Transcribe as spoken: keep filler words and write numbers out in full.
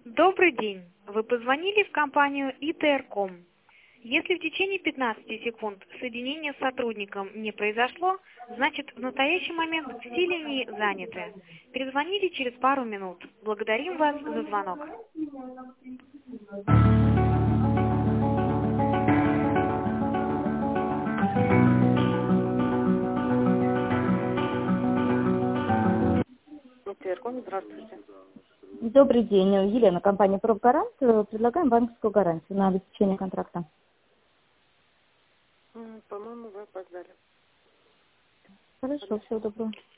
Добрый день. Вы позвонили в компанию и тэ эр ком. Если в течение пятнадцати секунд соединение с сотрудником не произошло, значит в настоящий момент все линии заняты. Перезвоните через пару минут. Благодарим вас за звонок. и тэ эр ком, здравствуйте. Добрый день, Елена, компания «Пробгарант». Предлагаем банковскую гарантию на обеспечение контракта. М, По-моему, вы опоздали. Хорошо, всего доброго.